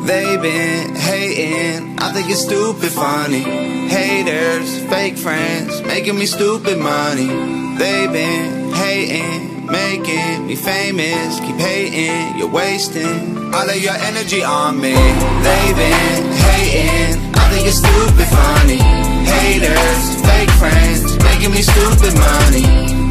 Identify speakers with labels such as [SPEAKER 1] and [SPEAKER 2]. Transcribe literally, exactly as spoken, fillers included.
[SPEAKER 1] They been hating, I think it's stupid funny. Haters, fake friends, making me stupid money. They been hating, making me famous. Keep hating, you're wasting all of your energy on me. They been hating, I think it's stupid funny. Haters, fake friends, making me stupid money.